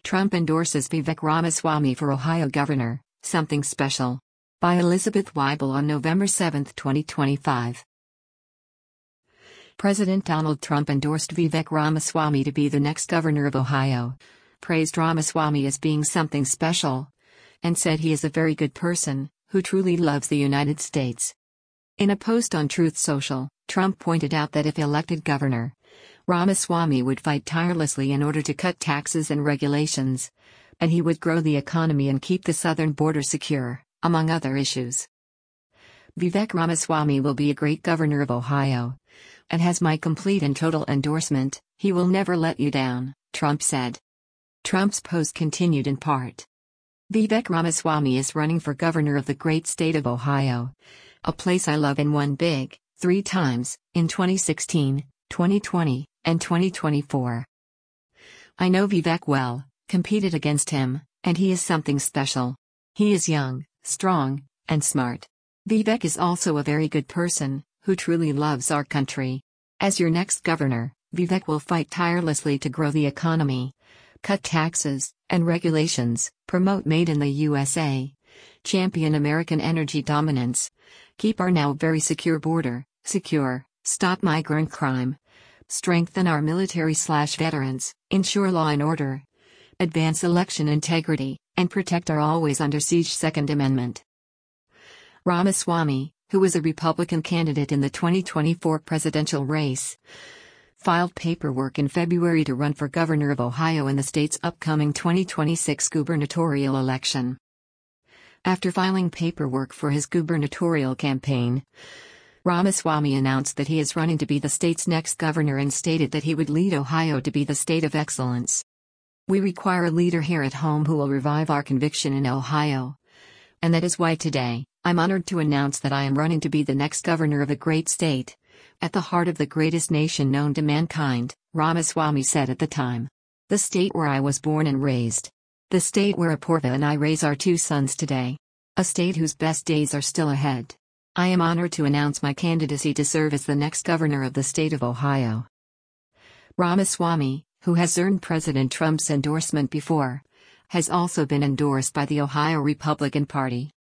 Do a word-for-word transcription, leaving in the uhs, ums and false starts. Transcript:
Trump endorses Vivek Ramaswamy for Ohio governor, something special. By Elizabeth Weibel on November seventh, twenty twenty-five. President Donald Trump endorsed Vivek Ramaswamy to be the next governor of Ohio, praised Ramaswamy as being something special, and said he is a very good person, who truly loves the United States. In a post on Truth Social, Trump pointed out that if elected governor, Ramaswamy would fight tirelessly in order to cut taxes and regulations, and he would grow the economy and keep the southern border secure, among other issues. Vivek Ramaswamy will be a great governor of Ohio, and has my complete and total endorsement. He will never let you down, Trump said. Trump's post continued in part. Vivek Ramaswamy is running for governor of the great state of Ohio, a place I love and won big, three times, in twenty sixteen, twenty twenty, and twenty twenty-four. I know Vivek well, competed against him, and he is something special. He is young, strong, and smart. Vivek is also a very good person, who truly loves our country. As your next governor, Vivek will fight tirelessly to grow the economy, cut taxes and regulations, promote Made in the U S A, champion American energy dominance, keep our now very secure border secure, stop migrant crime, strengthen our military/veterans, ensure law and order, advance election integrity, and protect our always under siege Second Amendment. Ramaswamy, who was a Republican candidate in the twenty twenty-four presidential race, filed paperwork in February to run for governor of Ohio in the state's upcoming twenty twenty-six gubernatorial election. After filing paperwork for his gubernatorial campaign, Ramaswamy announced that he is running to be the state's next governor and stated that he would lead Ohio to be the state of excellence. We require a leader here at home who will revive our conviction in Ohio. And that is why today, I'm honored to announce that I am running to be the next governor of a great state, at the heart of the greatest nation known to mankind, Ramaswamy said at the time. The state where I was born and raised. The state where Apoorva and I raise our two sons today. A state whose best days are still ahead. I am honored to announce my candidacy to serve as the next governor of the state of Ohio. Ramaswamy, who has earned President Trump's endorsement before, has also been endorsed by the Ohio Republican Party.